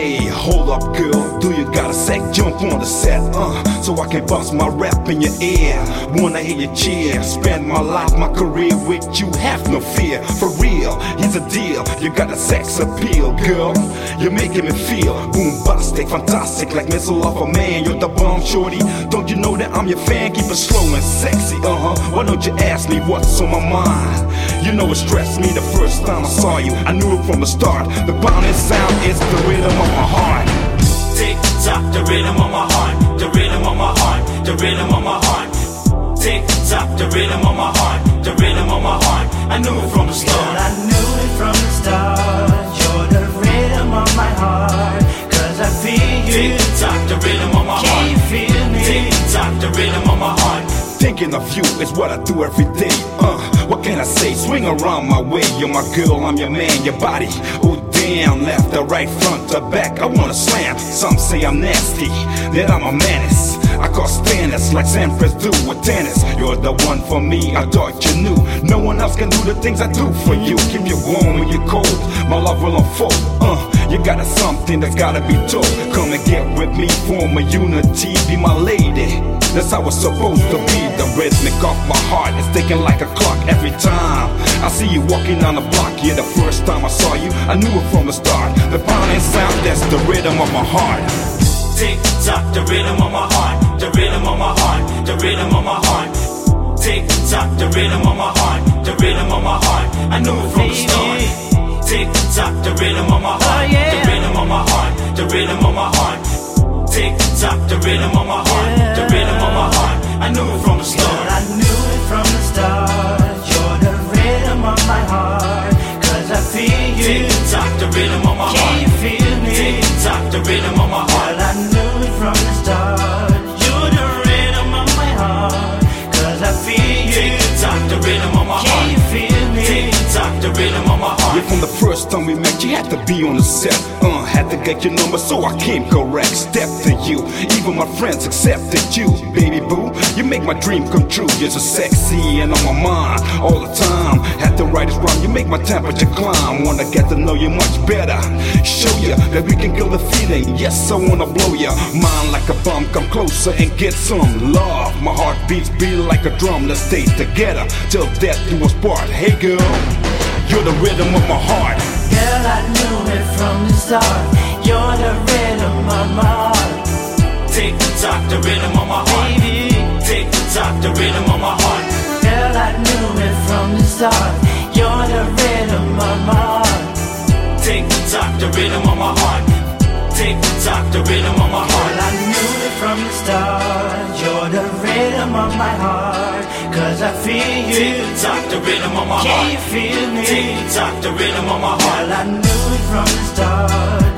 Hey, hold up girl, do you got a sec? Jump on the set, so I can bounce my rap in your ear. Wanna hear you cheer, spend my life, my career with you, have no fear. For real, here's a deal, you got a sex appeal, girl. You're making me feel bombastic, fantastic, like missile of a man. You're the bomb, shorty, don't you know that I'm your fan? Keep it slow and sexy, why don't you ask me what's on my mind? You know it stressed me the first time I saw you, I knew it from the start. The pounding sound is the rhythm of my heart. Tick tock, the rhythm of my heart, the rhythm of my heart, the rhythm of my heart. Tick tock, the rhythm of my heart, the rhythm of my heart. I knew it from the start. Girl, I knew it from the start. You're the rhythm of my heart, 'cause I feel you. Tick tock, the rhythm of my heart. Can you feel me? Tick tock, the rhythm of my heart. Thinking of you is what I do every day. What can I say? Swing around my way. You're my girl, I'm your man. Your body, oh damn, left to right, front to back. I wanna slam. Some say I'm nasty, that I'm a menace. I cause tennis like Sampras do with tennis. You're the one for me, I thought you knew. No one else can do the things I do for you. Keep you warm when you're cold, my love will unfold. You got something that's gotta be told. Come and get with me, form a unity, be my lady. That's how it's supposed to be. The rhythmic of my heart is ticking like a clock every time I see you walking down the block. Yeah, the first time I saw you, I knew it from the start. The pounding sound, that's the rhythm of my heart. Tick tock, the rhythm of my heart, the rhythm of my heart, the rhythm of my heart. Tick tock, the rhythm of my heart, the rhythm of my heart. I knew it from the start. Tick tock, the rhythm of my heart, the rhythm of my heart, the rhythm of my heart. Tick tock, the rhythm of my heart, the rhythm of my heart. I knew it from the start. Girl, I knew it from the start. You're the rhythm of my heart, 'cause I feel you. Tick tock, the rhythm of my heart. Can you feel me? Tick tock, the rhythm of my heart. Girl, I knew it from the start. You're the rhythm of my heart, 'cause I feel you. Tick tock, the rhythm of my heart. Can you feel me? Tick tock, the rhythm of my heart. Yeah, from the first time we met, you had to be on the set. Had to get your number, so I came correct. Step to you, even my friends accepted you. Baby boo, you make my dream come true. You're so sexy and on my mind all the time. Had to write this rhyme, you make my temperature climb. Wanna get to know you much better, show you that we can kill the feeling. Yes, I wanna blow ya mind like a bomb. Come closer and get some love. My heart beats like a drum. Let's stay together till death do us part. Hey girl, you're the rhythm of my heart. Girl, I knew it from the start. You're the rhythm of my heart. Tick tock, the rhythm of my heart. Baby, Tick tock, the rhythm of my heart. girl, I knew it from the start. You're the rhythm of my heart. Tick tock, the rhythm of my heart. Tick tock, the rhythm of my heart. Girl, I knew it from the start. You're the rhythm of my heart, 'cause I feel you. Tick tock, the rhythm of my Can heart. you feel me? Tick tock, the rhythm of my heart. Girl, I knew it from the start.